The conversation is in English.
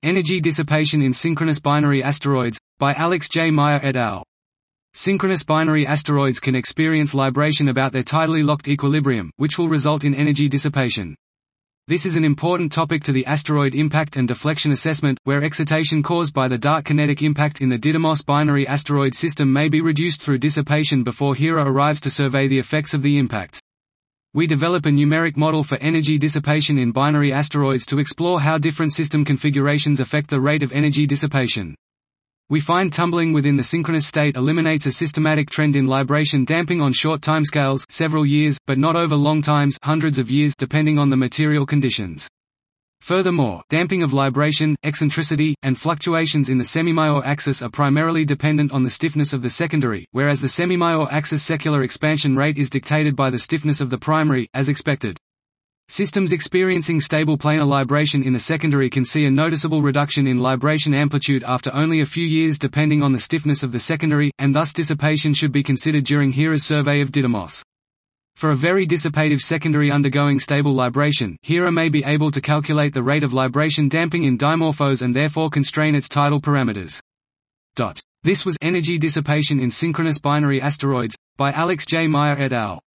Energy dissipation in synchronous binary asteroids, by Alex J. Meyer et al. Synchronous binary asteroids can experience libration about their tidally locked equilibrium, which will result in energy dissipation. This is an important topic to the asteroid impact and deflection assessment, where excitation caused by the dark kinetic impact in the Didymos binary asteroid system may be reduced through dissipation before HERA arrives to survey the effects of the impact. We develop a numeric model for energy dissipation in binary asteroids to explore how different system configurations affect the rate of energy dissipation. We find tumbling within the synchronous state eliminates a systematic trend in libration damping on short timescales, several years, but not over long times, hundreds of years, depending on the material conditions. Furthermore, damping of libration, eccentricity, and fluctuations in the semi-Major axis are primarily dependent on the stiffness of the secondary, whereas the semi-Major axis secular expansion rate is dictated by the stiffness of the primary, as expected. Systems experiencing stable planar libration in the secondary can see a noticeable reduction in libration amplitude after only a few years depending on the stiffness of the secondary, and thus dissipation should be considered during HERA's survey of Didymos. For a very dissipative secondary undergoing stable libration, HERA may be able to calculate the rate of libration damping in dimorphos and therefore constrain its tidal parameters. This was Energy Dissipation in Synchronous Binary Asteroids, by Alex J. Meyer et al.